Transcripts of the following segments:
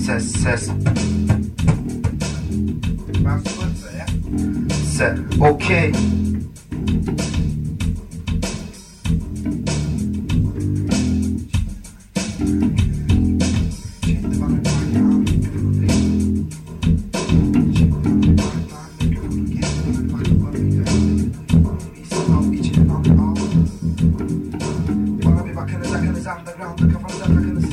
Ses. Ses. Okey. Bana bir bakınız underground'da kafanıza takınız.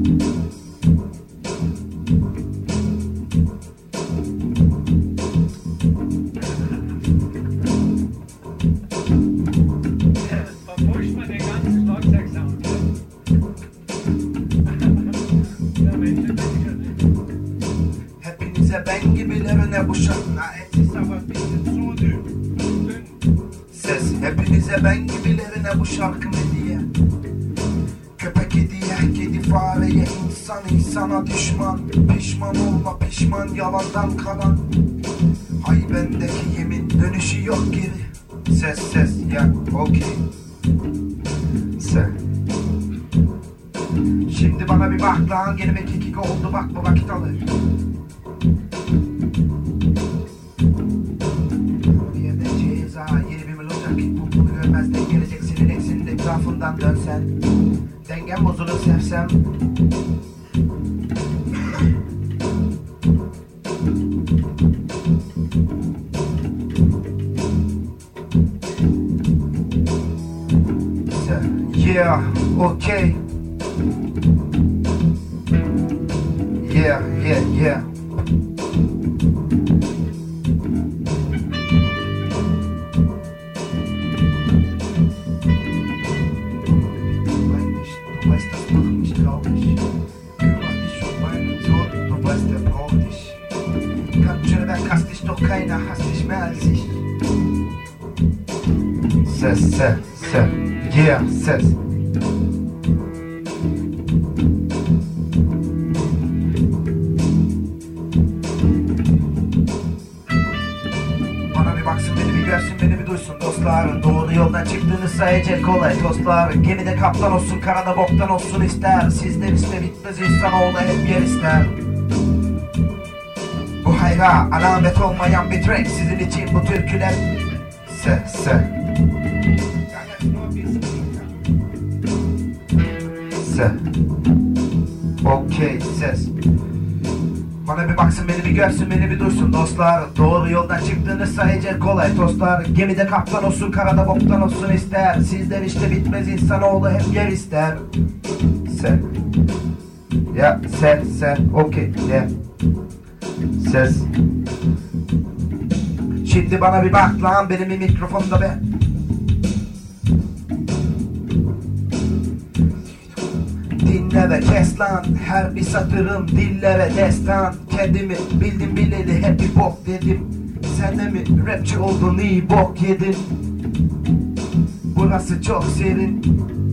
Verpusht man den ganzen Schlagzeugsound. Hepinize ben gibilerine bu şarkı Ses. Hepinize ben gibilerine bu şarkı hediye. Köpek hediye, kedi fareye, insana düşman. Pişman olma pişman, yalandan kalan. Hay bendeki yemin, dönüşü yok geri. Ses ya, okey. Ses. Şimdi bana bir bak lan, gelime kekik oldu bak, bu vakit alır. Yerde ceza, yeni bir melodya kickbook'unu görmezden gelecek senin eksinin etrafından dönsen. Dengem bozulur sevsem. Yeah, okay. Yeah. Du weißt, das macht mich traurig. Kümmere dich um meinen Tod, du weißt, der braucht dich. Kampfschöne, wer hasst dich, doch keiner hasst dich mehr als ich. Ses. Yeah, ses. Bana bir baksın, beni bir görsün, beni bir duysun dostlar. Doğru yoldan çıktığını sayacak kolay tostlar. Gemide kaptan olsun, karada boktan olsun ister. Sizde bizde bitmez insanoğlu hep yer ister. Bu hayra alamet olmayan bir track, sizin için bu türküler. Ses. Okey, ses. Bana bir baksın, beni bir görsün, beni bir duysun dostlar. Doğru yoldan çıktığını sayacak kolay tostlar. Gemide kaptan olsun, karada boktan olsun ister. Sizler işte bitmez insanoğlu hep yer ister. Ses. Ya ses. Okey, yeah. Ses. Şimdi bana bir bak lan, benim bir mikrofonda be. Dinle ve kes lan, her bir satırım dillere destan. Kendimi bildim bileli hep bir bok dedim. Sen de mi rapçi oldun, iyi bok yedin. Burası çok serin.